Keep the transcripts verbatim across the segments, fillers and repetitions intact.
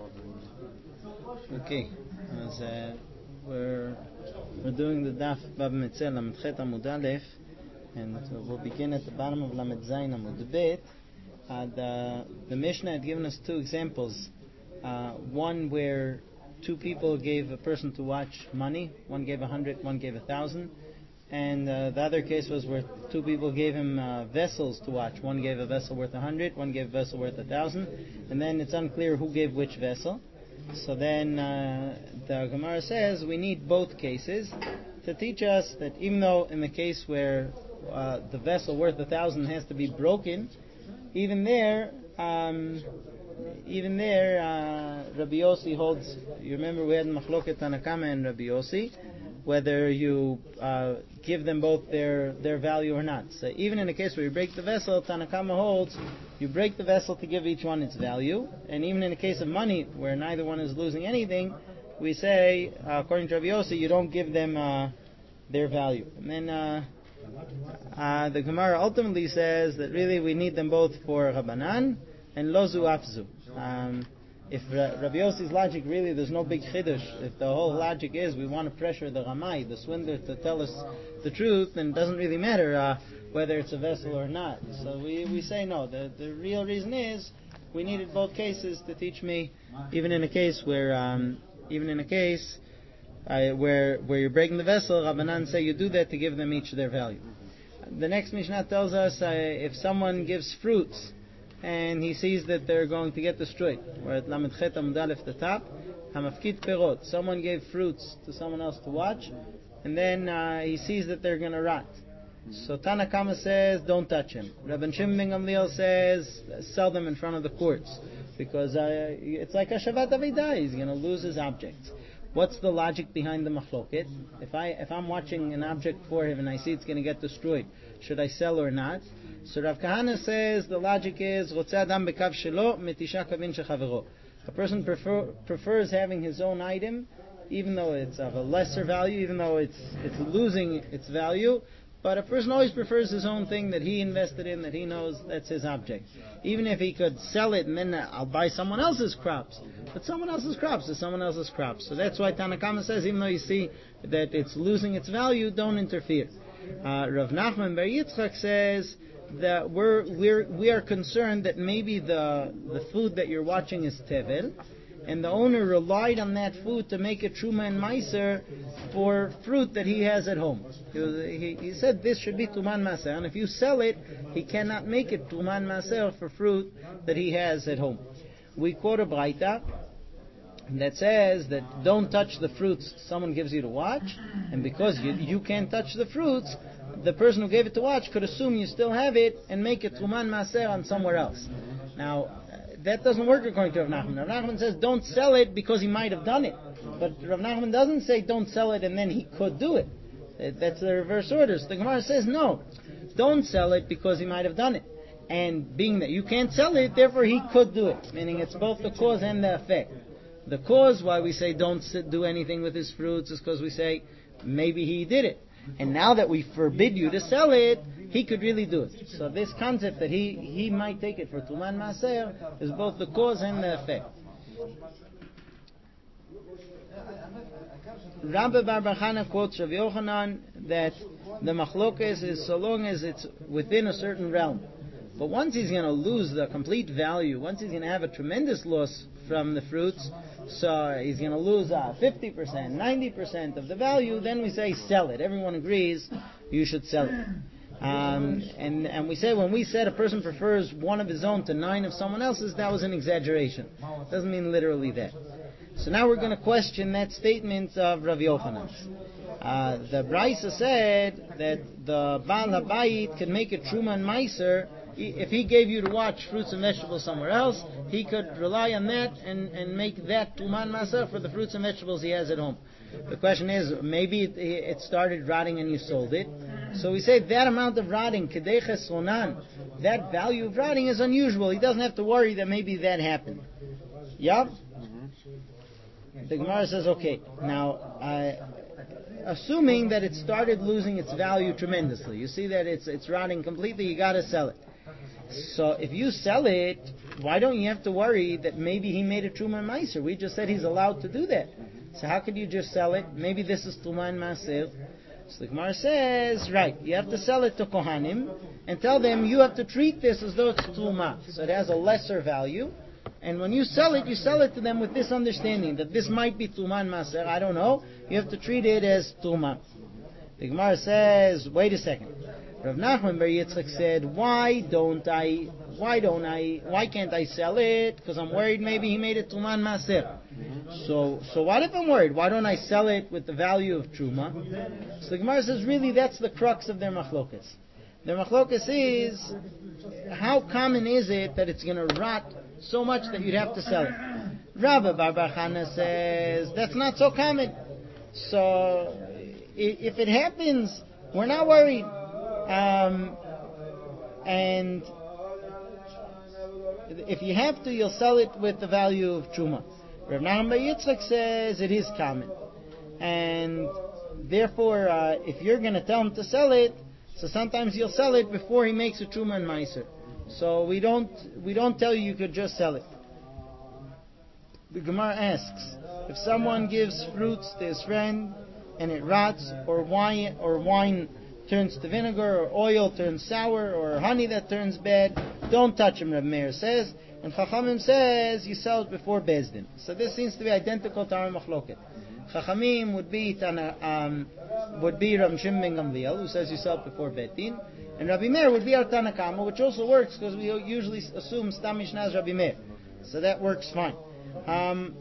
Okay, as uh, we're we're doing the Daf Bab Metzil Lamed Chet Amud Aleph, and we'll begin at the bottom of Lamed Zayin Amud Bet. Uh, the the Mishnah had given us two examples. Uh, one where two people gave a person to watch money. One gave a hundred, one gave a thousand. And uh, the other case was where two people gave him uh, vessels to watch. One gave a vessel worth a hundred, one gave a vessel worth a thousand. And then it's unclear who gave which vessel. So then uh, the Gemara says we need both cases to teach us that even though in the case where uh, the vessel worth a thousand has to be broken, even there, um, even there, uh, Rabbi Yossi holds. You remember we had Machloket Tanna Kama and Rabbi Yossi, whether you uh, give them both their, their value or not. So even in a case where you break the vessel, Tanna Kama holds you break the vessel to give each one its value. And even in a case of money, where neither one is losing anything, we say, uh, according to Rabbi Yossi, you don't give them uh, their value. And then uh, uh, the Gemara ultimately says that really we need them both for Rabbanan and Lozu Afzu. Um, If Rabbi Yossi's logic, really, there's no big chiddush. If the whole logic is we want to pressure the Ramai, the swindler, to tell us the truth, then it doesn't really matter uh, whether it's a vessel or not. So we, we say no. The the real reason is we needed both cases to teach me, even in a case where, um, even in a case uh, where where you're breaking the vessel, Rabbanan say you do that to give them each their value. The next Mishnah tells us uh, if someone gives fruits and he sees that they're going to get destroyed. We're at Lamed Chet Amud Aleph, the top. Hamafkit Perot. Someone gave fruits to someone else to watch, and then uh, he sees that they're going to rot. So Tanna Kama says, don't touch him. Rabban Shimon ben Gamliel says, sell them in front of the courts, because uh, it's like a Shavat Avidah. He's going to lose his objects. What's the logic behind the machloket? If I if I'm watching an object for him and I see it's going to get destroyed, should I sell or not? So Rav Kahana says the logic is Rotze Adam bekav shelo metisha kavin shechavero. A person prefer, prefers having his own item, even though it's of a lesser value, even though it's it's losing its value. But a person always prefers his own thing that he invested in, that he knows that's his object. Even if he could sell it and then I'll buy someone else's crops. But someone else's crops is someone else's crops. So that's why Tanna Kama says, even though you see that it's losing its value, don't interfere. Uh, Rav Nachman Bar Yitzchak says that we're, we're, we are concerned that maybe the, the food that you're watching is tevel, and the owner relied on that food to make a truma and meiser for fruit that he has at home. He, was, he, he said this should be tuman maser, and if you sell it, he cannot make it tuman maser for fruit that he has at home. We quote a braita that says that don't touch the fruits someone gives you to watch, and because you, you can't touch the fruits, the person who gave it to watch could assume you still have it and make it tuman maser on somewhere else. Now, that doesn't work according to Rav Nachman. Rav Nachman says don't sell it because he might have done it. But Rav Nachman doesn't say don't sell it and then he could do it. That's the reverse order. So the Gemara says no. Don't sell it because he might have done it. And being that you can't sell it, therefore he could do it. Meaning it's both the cause and the effect. The cause why we say don't do anything with his fruits is because we say maybe he did it. And now that we forbid you to sell it, he could really do it. So this concept that he, he might take it for Tuman Maser is both the cause and the effect. Rabbi Bar Bar Chana quotes Rav Yochanan that the machlokes is so long as it's within a certain realm. But once he's going to lose the complete value, once he's going to have a tremendous loss from the fruits, so he's going to lose uh, fifty percent, ninety percent of the value, then we say sell it. Everyone agrees you should sell it. Um, and, and we say when we said a person prefers one of his own to nine of someone else's, that was an exaggeration. Doesn't mean literally that. So now we're going to question that statement of Rav Yochanan. Uh, the Brisa said that the Baal HaBayit can make a Truma and Meiser. If he gave you to watch fruits and vegetables somewhere else, he could rely on that and, and make that Tuman Maser for the fruits and vegetables he has at home. The question is, maybe it, it started rotting and you sold it. So we say that amount of rotting, Kedei Chesronan, that value of rotting is unusual. He doesn't have to worry that maybe that happened. Yeah? Mm-hmm. The Gemara says, okay, now, uh, assuming that it started losing its value tremendously, you see that it's it's rotting completely, you got to sell it. So if you sell it, why don't you have to worry that maybe he made a Truma Meiser? We just said he's allowed to do that. So how could you just sell it? Maybe this is Truma and Maser. So the Gemara says, right, you have to sell it to Kohanim and tell them you have to treat this as though it's Truma. So it has a lesser value. And when you sell it, you sell it to them with this understanding that this might be Truma and Maser. I don't know. You have to treat it as Truma. The Gemara says, wait a second. Rav Nachman Bar Yitzchak said, why don't I, why don't I, why can't I sell it? Because I'm worried maybe he made it Tuman Maser. So, so what if I'm worried? Why don't I sell it with the value of Truma? So the Gemara says, really, that's the crux of their machlokas. Their machlokas is, how common is it that it's going to rot so much that you'd have to sell it? Rabbi Bar Bar Chana says, that's not so common. So, if it happens, we're not worried. Um, and if you have to, you'll sell it with the value of Truma. Rav Nachman Bar Yitzchak says it is common. And therefore, uh, if you're going to tell him to sell it, so sometimes you'll sell it before he makes a Truma and Meiser. So we don't, we don't tell you you could just sell it. The Gemara asks, if someone gives fruits to his friend and it rots, or wine, or wine turns to vinegar, or oil turns sour, or honey that turns bad, don't touch him, Reb Meir says. And Chachamim says you sell it before Bezdin. So this seems to be identical to our machloket. Chachamim would be Tana, um, would be Ram Shimon ben Gamliel, who says you sell it before Beit Din, and Rabbi Meir would be our Tana Kama, which also works because we usually assume Stam Mishnah is Rabbi Meir, so that works fine. Um,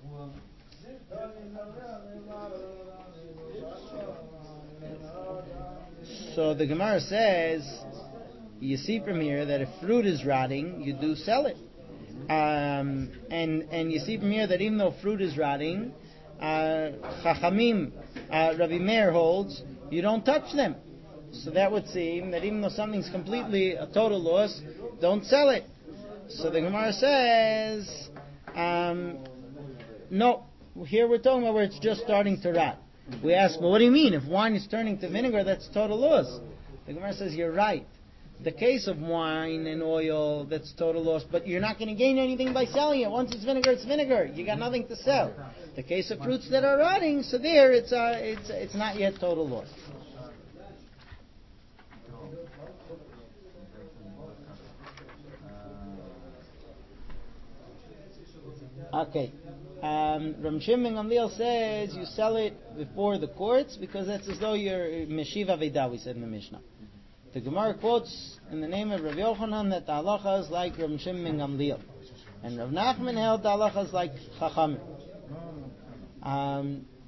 So the Gemara says, you see from here that if fruit is rotting, you do sell it. Um, and and you see from here that even though fruit is rotting, uh, Chachamim, uh, Rabbi Meir holds, you don't touch them. So that would seem that even though something's completely a total loss, don't sell it. So the Gemara says, um, no, here we're talking about where it's just starting to rot. We ask, well, what do you mean? If wine is turning to vinegar, that's total loss. The Gemara says, you're right. The case of wine and oil, that's total loss, but you're not going to gain anything by selling it. Once it's vinegar, it's vinegar. You got nothing to sell. The case of fruits that are rotting, so there, it's uh, it's it's not yet total loss. Okay. Um, Ram Shimon ben Gamliel says you sell it before the courts because that's as though you're Meshiv Avedah, we said in the Mishnah. The Gemara quotes in the name of Rav Yochanan that the halacha is like Ram Shimon ben Gamliel. And Rav Nachman held the halacha is like Chachamim. Um,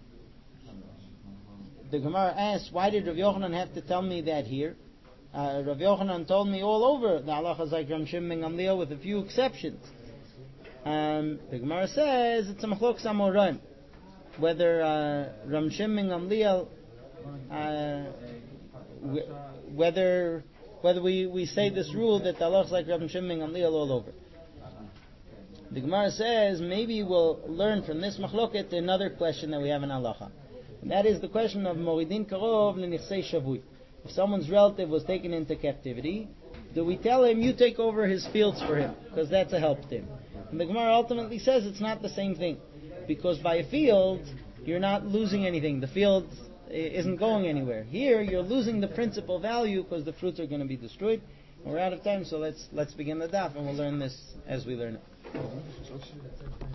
the Gemara asks, why did Rav Yochanan have to tell me that here? Uh, Rav Yochanan told me all over the halacha is like Ram Shimon ben Gamliel with a few exceptions. Um, the Gemara says it's a machlok samoran whether uh, Ram Shimon ben Gamliel uh, w- whether whether we, we say this rule that the halacha is like Ram Shimon ben Gamliel all over. The Gemara says maybe we'll learn from this machloket another question that we have in halacha, and that is the question of moridin karov lenichsei shavui. If someone's relative was taken into captivity, do we tell him you take over his fields for him because that's a help to him? And the Gemara ultimately says it's not the same thing, because by a field you're not losing anything. The field isn't going anywhere. Here you're losing the principal value because the fruits are going to be destroyed. And we're out of time, so let's let's begin the daf and we'll learn this as we learn it.